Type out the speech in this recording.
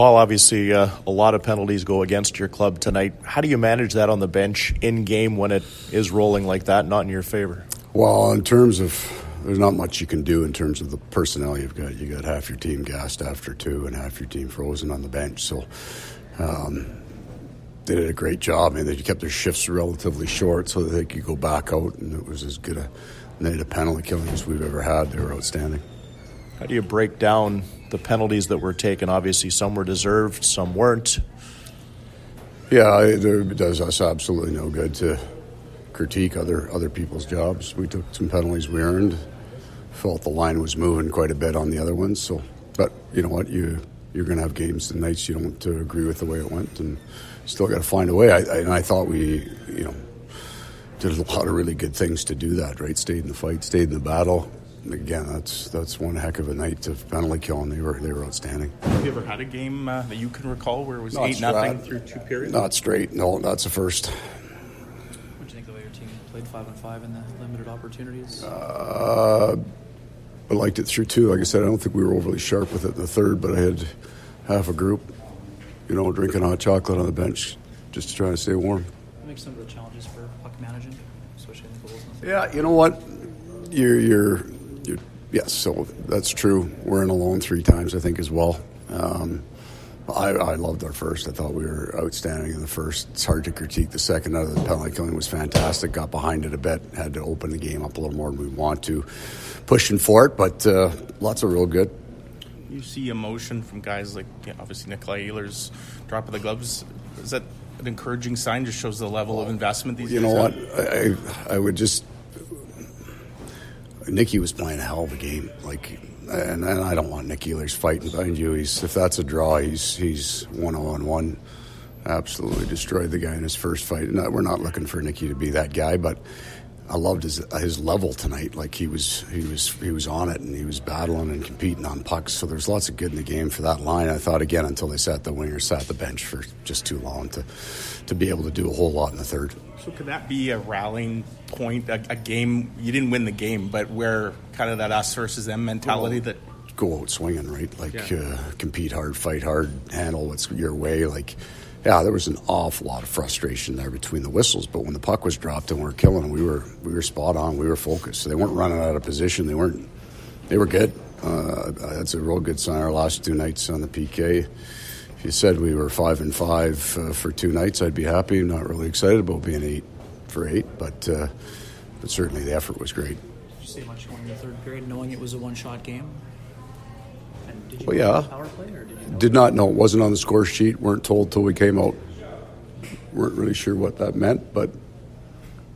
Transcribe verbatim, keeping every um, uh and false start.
Paul, obviously uh, a lot of penalties go against your club tonight. How do you manage that on the bench in game when it is rolling like that, not in your favor? Well, in terms of, there's not much you can do in terms of the personnel you've got. You got half your team gassed after two and half your team frozen on the bench. So um, they did a great job. I mean, they kept their shifts relatively short so that they could go back out, and it was as good a night of penalty killing as we've ever had. They were outstanding. How do you break down the penalties that were taken? Obviously, some were deserved, some weren't. Yeah, it does us absolutely no good to critique other other people's jobs. We took some penalties we earned. Felt the line was moving quite a bit on the other ones. So, but you know what, you you're going to have games and nights you don't uh, agree with the way it went, and still got to find a way. I, I, and I thought we, you know, did a lot of really good things to do that. Right, stayed in the fight, stayed in the battle. Again, that's that's one heck of a night of penalty killing. They were they were outstanding. Have you ever had a game uh, that you can recall where it was not eight straight, nothing through two periods? Not straight. No, that's the first. What do you think of the way your team played five on five in the limited opportunities? Uh, I liked it through two. Like I said, I don't think we were overly sharp with it in the third, but I had half a group, you know, drinking hot chocolate on the bench, just to try to stay warm. What makes some of the challenges for puck managing, especially in the goals? Yeah, you know what, you're you're. You're, yes, so that's true. We're in alone three times, I think, as well. Um, I, I loved our first. I thought we were outstanding in the first. It's hard to critique the second. Out of the penalty killing was fantastic. Got behind it a bit. Had to open the game up a little more than we want to. Pushing for it, but uh, lots of real good. You see emotion from guys like, you know, obviously Nikolai Ehlers drop of the gloves. Is that an encouraging sign? Just shows the level of investment these you guys know have? what? I I would just. Nicky was playing a hell of a game, like, and, and I don't want Nicky Ehlers fighting behind you. He's if that's a draw, he's he's one on one. Absolutely destroyed the guy in his first fight. No, we're not looking for Nicky to be that guy, but I loved his his level tonight. Like he was he was he was on it, and he was battling and competing on pucks. So there's lots of good in the game for that line. I thought again until they sat the winger, sat the bench for just too long to to be able to do a whole lot in the third. So could that be a rallying point, a, a game, you didn't win the game, but where kind of that us versus them mentality that... Go out swinging, right? Like, yeah. uh, compete hard, fight hard, handle what's your way. Like, yeah, there was an awful lot of frustration there between the whistles, but when the puck was dropped and we were killing them, we were, we were spot on, we were focused. So they weren't running out of position, they weren't, they were good. Uh, that's a real good sign. Our last two nights on the P K, if you said we were five and five uh, for two nights, I'd be happy. Not really excited about being eight for eight, but uh, but certainly the effort was great. Did you say much going in the third period, knowing it was a one-shot game? And did you well, know yeah. the power play, or did you know Did not know. It wasn't on the score sheet. Weren't told till we came out. Weren't really sure what that meant, but